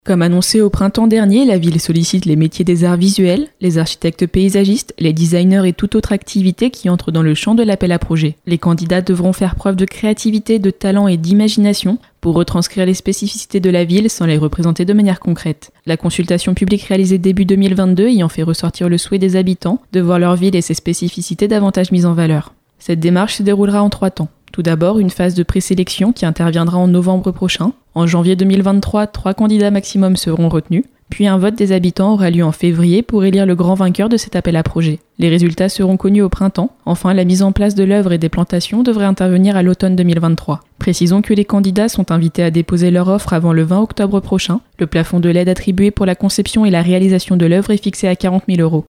Comme annoncé au printemps dernier, la ville sollicite les métiers des arts visuels, les architectes paysagistes, les designers et toute autre activité qui entre dans le champ de l'appel à projet. Les candidats devront faire preuve de créativité, de talent et d'imagination pour retranscrire les spécificités de la ville sans les représenter de manière concrète. La consultation publique réalisée début 2022 ayant fait ressortir le souhait des habitants de voir leur ville et ses spécificités davantage mises en valeur. Cette démarche se déroulera en 3 temps. Tout d'abord, une phase de présélection qui interviendra en novembre prochain. En janvier 2023, 3 candidats maximum seront retenus. Puis un vote des habitants aura lieu en février pour élire le grand vainqueur de cet appel à projet. Les résultats seront connus au printemps. Enfin, la mise en place de l'œuvre et des plantations devrait intervenir à l'automne 2023. Précisons que les candidats sont invités à déposer leur offre avant le 20 octobre prochain. Le plafond de l'aide attribuée pour la conception et la réalisation de l'œuvre est fixé à 40 000 €.